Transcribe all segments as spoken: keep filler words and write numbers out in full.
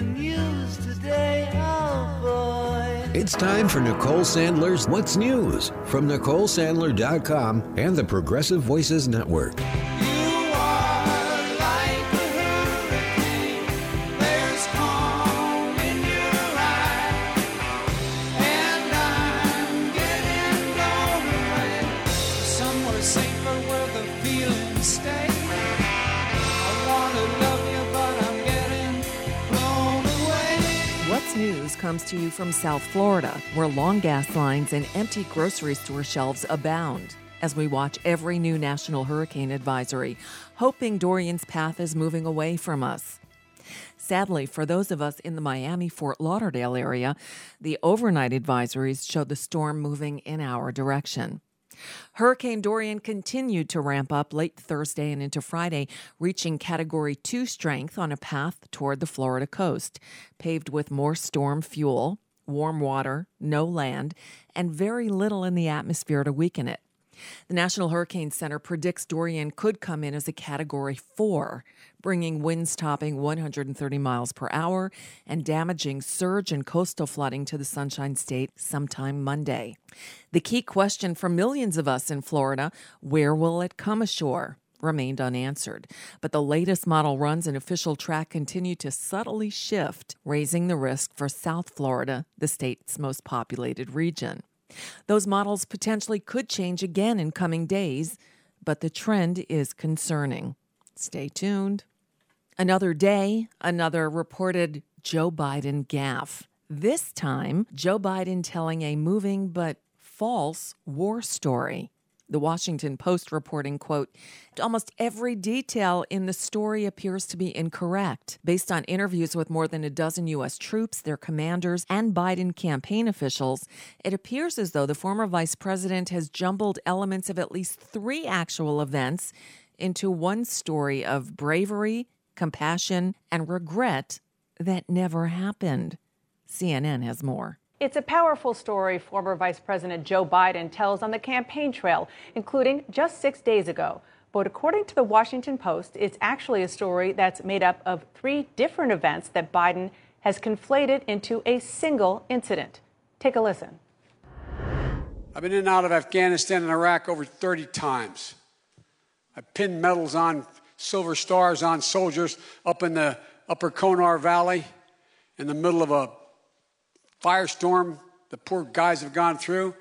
the news today, oh boy. It's time for Nicole Sandler's What's News from Nicole Sandler dot com and the Progressive Voices Network. News comes to you from South Florida, where long gas lines and empty grocery store shelves abound as we watch every new national hurricane advisory, hoping Dorian's path is moving away from us. Sadly, for those of us in the Miami-Fort Lauderdale area, the overnight advisories show the storm moving in our direction. Hurricane Dorian continued to ramp up late Thursday and into Friday, reaching Category two strength on a path toward the Florida coast, paved with more storm fuel, warm water, no land, and very little in the atmosphere to weaken it. The National Hurricane Center predicts Dorian could come in as a Category four, bringing winds topping one hundred thirty miles per hour and damaging surge and coastal flooding to the Sunshine State sometime Monday. The key question for millions of us in Florida, where will it come ashore, remained unanswered. But the latest model runs and official track continue to subtly shift, raising the risk for South Florida, the state's most populated region. Those models potentially could change again in coming days, but the trend is concerning. Stay tuned. Another day, another reported Joe Biden gaffe. This time, Joe Biden telling a moving but false war story. The Washington Post reporting, quote, almost every detail in the story appears to be incorrect. Based on interviews with more than a dozen U S troops, their commanders, and Biden campaign officials, it appears as though the former vice president has jumbled elements of at least three actual events into one story of bravery, compassion, and regret that never happened. C N N has more. It's a powerful story former Vice President Joe Biden tells on the campaign trail, including just six days ago. But according to the Washington Post, it's actually a story that's made up of three different events that Biden has conflated into a single incident. Take a listen. I've been in and out of Afghanistan and Iraq over thirty times. I pinned medals on, silver stars on soldiers up in the upper Konar Valley in the middle of a firestorm the poor guys have gone through.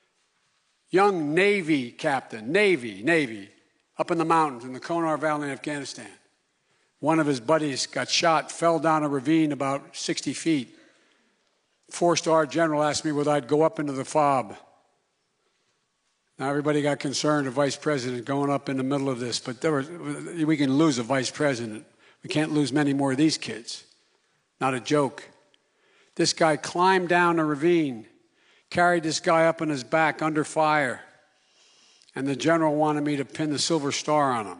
Young Navy captain, Navy, Navy, up in the mountains in the Konar Valley in Afghanistan. One of his buddies got shot, fell down a ravine about sixty feet. Four-star general asked me whether I'd go up into the fob. Now everybody got concerned, the vice president going up in the middle of this, but there were, we can lose a vice president. We can't lose many more of these kids. Not a joke. This guy climbed down a ravine, carried this guy up on his back under fire, and the general wanted me to pin the silver star on him.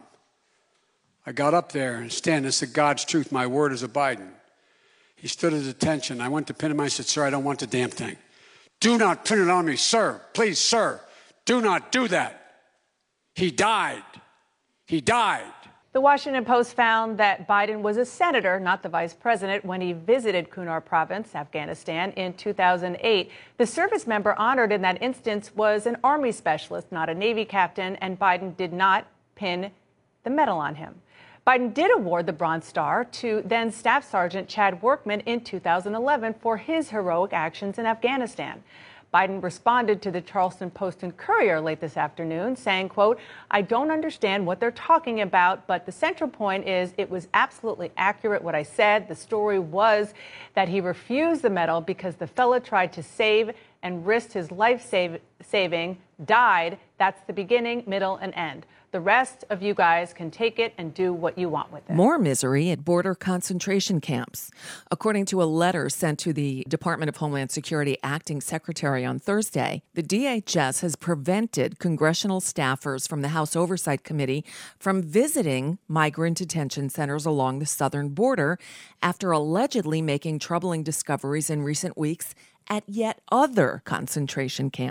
I got up there and stand. This is God's truth. My word is a Biden. He stood at attention. I went to pin him. I said, sir, I don't want the damn thing. Do not pin it on me, sir. Please, sir. Do not do that. He died. He died. The Washington Post found that Biden was a senator, not the vice president, when he visited Kunar Province, Afghanistan, in two thousand eight. The service member honored in that instance was an Army specialist, not a Navy captain, and Biden did not pin the medal on him. Biden did award the Bronze Star to then Staff Sergeant Chad Workman in two thousand eleven for his heroic actions in Afghanistan. Biden responded to the Charleston Post and Courier late this afternoon, saying, quote, I don't understand what they're talking about, but the central point is it was absolutely accurate what I said. The story was that he refused the medal because the fella tried to save and risked his life save, saving, died. That's the beginning, middle, and end. The rest of you guys can take it and do what you want with it. More misery at border concentration camps. According to a letter sent to the Department of Homeland Security acting secretary on Thursday, the D H S has prevented congressional staffers from the House Oversight Committee from visiting migrant detention centers along the southern border after allegedly making troubling discoveries in recent weeks at yet other concentration camps.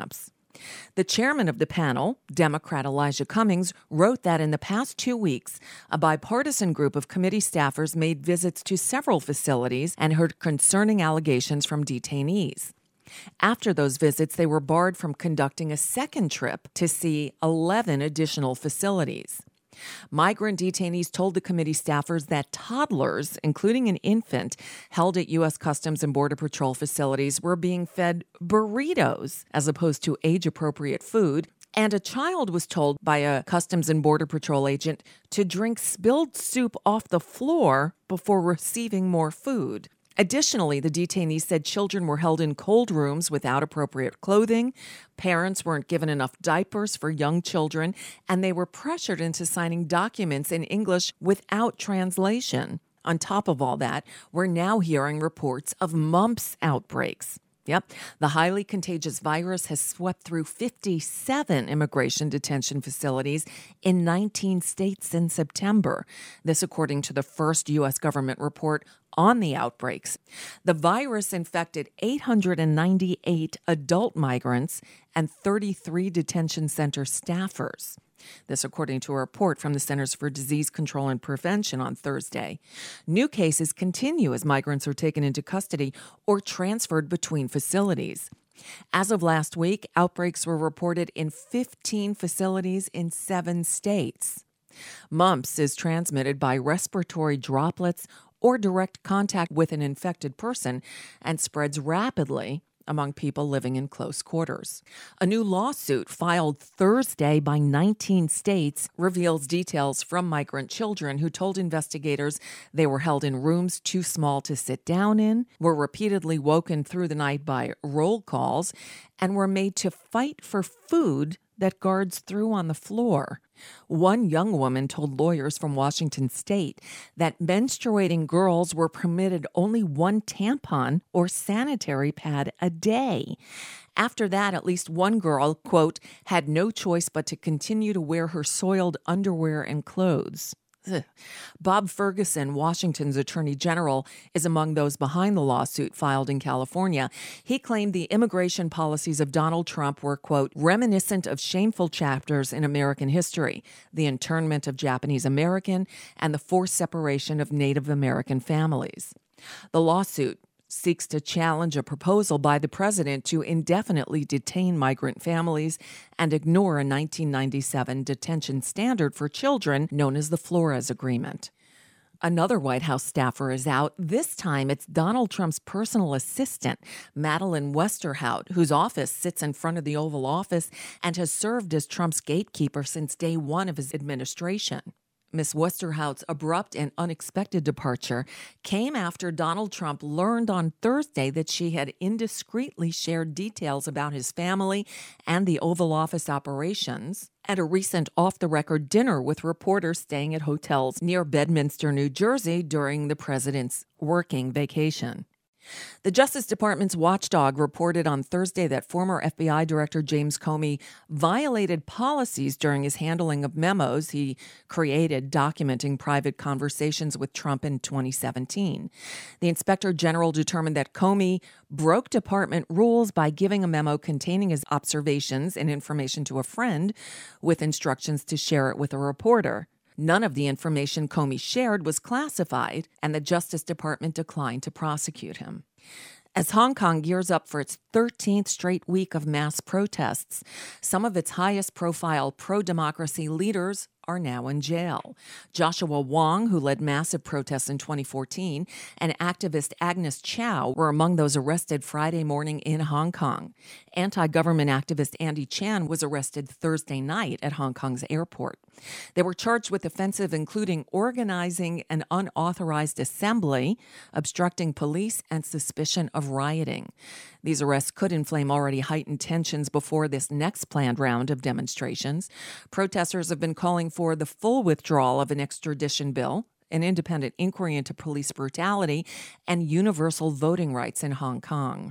The chairman of the panel, Democrat Elijah Cummings, wrote that in the past two weeks, a bipartisan group of committee staffers made visits to several facilities and heard concerning allegations from detainees. After those visits, they were barred from conducting a second trip to see eleven additional facilities. Migrant detainees told the committee staffers that toddlers, including an infant, held at U S Customs and Border Patrol facilities were being fed burritos as opposed to age-appropriate food, and a child was told by a Customs and Border Patrol agent to drink spilled soup off the floor before receiving more food. Additionally, the detainees said children were held in cold rooms without appropriate clothing, parents weren't given enough diapers for young children, and they were pressured into signing documents in English without translation. On top of all that, we're now hearing reports of mumps outbreaks. Yep, the highly contagious virus has swept through fifty-seven immigration detention facilities in nineteen states since September. This according to the first U S government report on the outbreaks. The virus infected eight hundred ninety-eight adult migrants and thirty-three detention center staffers. This according to a report from the Centers for Disease Control and Prevention on Thursday. New cases continue as migrants are taken into custody or transferred between facilities. As of last week, outbreaks were reported in fifteen facilities in seven states. Mumps is transmitted by respiratory droplets or direct contact with an infected person and spreads rapidly among people living in close quarters. A new lawsuit filed Thursday by nineteen states reveals details from migrant children who told investigators they were held in rooms too small to sit down in, were repeatedly woken through the night by roll calls, and were made to fight for food that guards threw on the floor. One young woman told lawyers from Washington state that menstruating girls were permitted only one tampon or sanitary pad a day. After that, at least one girl, quote, had no choice but to continue to wear her soiled underwear and clothes. Ugh. Bob Ferguson, Washington's Attorney General, is among those behind the lawsuit filed in California. He claimed the immigration policies of Donald Trump were, quote, reminiscent of shameful chapters in American history, the internment of Japanese American and the forced separation of Native American families. The lawsuit seeks to challenge a proposal by the president to indefinitely detain migrant families and ignore a nineteen ninety-seven detention standard for children known as the Flores Agreement. Another White House staffer is out. This time, it's Donald Trump's personal assistant, Madeleine Westerhout, whose office sits in front of the Oval Office and has served as Trump's gatekeeper since day one of his administration. Miss Westerhout's abrupt and unexpected departure came after Donald Trump learned on Thursday that she had indiscreetly shared details about his family and the Oval Office operations at a recent off-the-record dinner with reporters staying at hotels near Bedminster, New Jersey during the president's working vacation. The Justice Department's watchdog reported on Thursday that former F B I Director James Comey violated policies during his handling of memos he created documenting private conversations with Trump in twenty seventeen. The Inspector General determined that Comey broke department rules by giving a memo containing his observations and information to a friend with instructions to share it with a reporter. None of the information Comey shared was classified, and the Justice Department declined to prosecute him. As Hong Kong gears up for its thirteenth straight week of mass protests, some of its highest-profile pro-democracy leaders are now in jail. Joshua Wong, who led massive protests in twenty fourteen, and activist Agnes Chow were among those arrested Friday morning in Hong Kong. Anti-government activist Andy Chan was arrested Thursday night at Hong Kong's airport. They were charged with offenses including organizing an unauthorized assembly, obstructing police, and suspicion of rioting. These arrests could inflame already heightened tensions before this next planned round of demonstrations. Protesters have been calling for the full withdrawal of an extradition bill, an independent inquiry into police brutality, and universal voting rights in Hong Kong.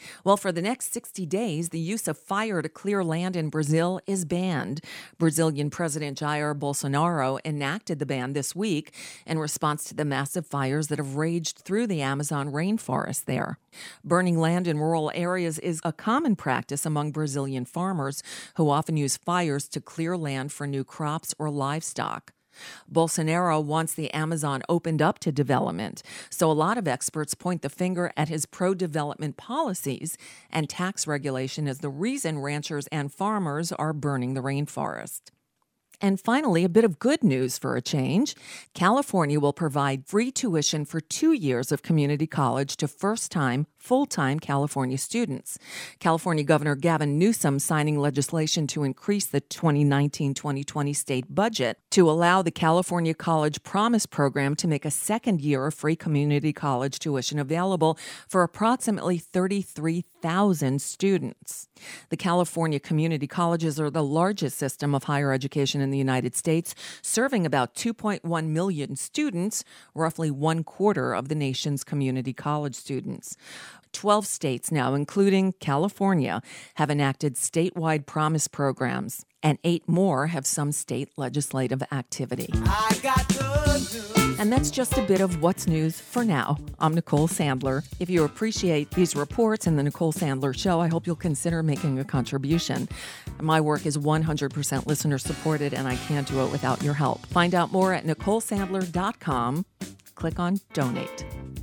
Well, for the next sixty days, the use of fire to clear land in Brazil is banned. Brazilian President Jair Bolsonaro enacted the ban this week in response to the massive fires that have raged through the Amazon rainforest there. Burning land in rural areas is a common practice among Brazilian farmers who often use fires to clear land for new crops or livestock. Bolsonaro wants the Amazon opened up to development, so a lot of experts point the finger at his pro-development policies and tax regulation as the reason ranchers and farmers are burning the rainforest. And finally, a bit of good news for a change. California will provide free tuition for two years of community college to first-time, full-time California students. California Governor Gavin Newsom signing legislation to increase the twenty nineteen twenty twenty state budget to allow the California College Promise program to make a second year of free community college tuition available for approximately thirty-three thousand students. The California community colleges are the largest system of higher education in the United States, serving about two point one million students, roughly one quarter of the nation's community college students. Twelve states now, including California, have enacted statewide promise programs, and eight more have some state legislative activity. I got good news. And that's just a bit of what's news for now. I'm Nicole Sandler. If you appreciate these reports and the Nicole Sandler Show, I hope you'll consider making a contribution. My work is one hundred percent listener supported, and I can't do it without your help. Find out more at nicole sandler dot com. Click on Donate.